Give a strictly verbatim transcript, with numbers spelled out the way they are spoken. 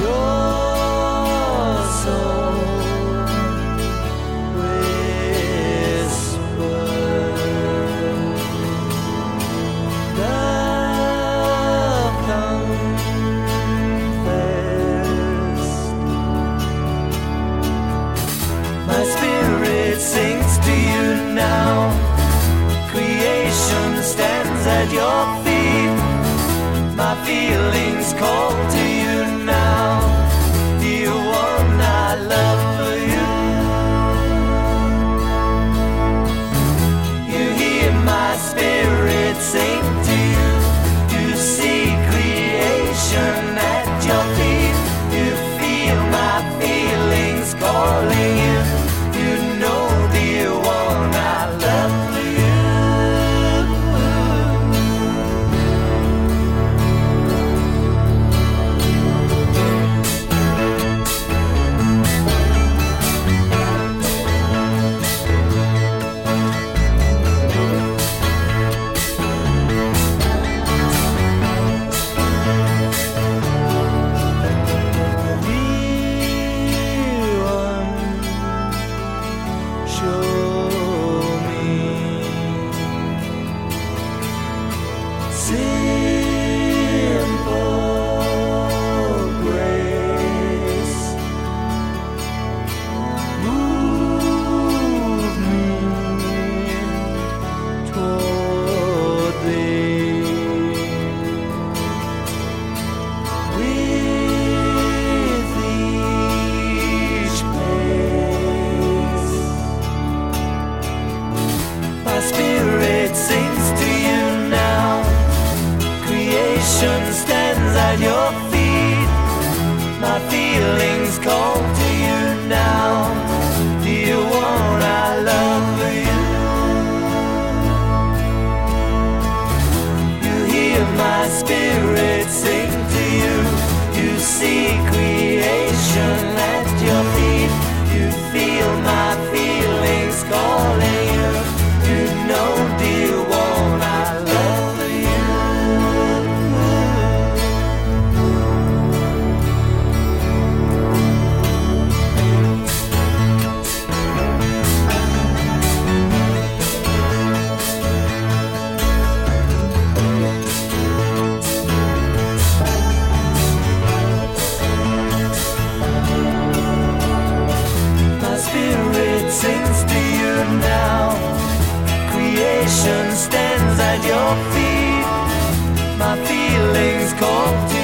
Your soul whisper, love confessed. My spirit sings to you now. Creation stands at your feet. My feelings call to you now. Dear one, I love for you. You hear my spirit sing to you. You see creation at your feet. You feel my feelings calling you. You know, dear one, I love for you. Stands at your feet. My feelings call to you now. Dear one, I love for you. You hear my spirit sing to you. You see creation at your feet. You feel my feelings calling you. You know, dear one, I love for you. Sings to you now. Creation stands at your feet. My feelings call to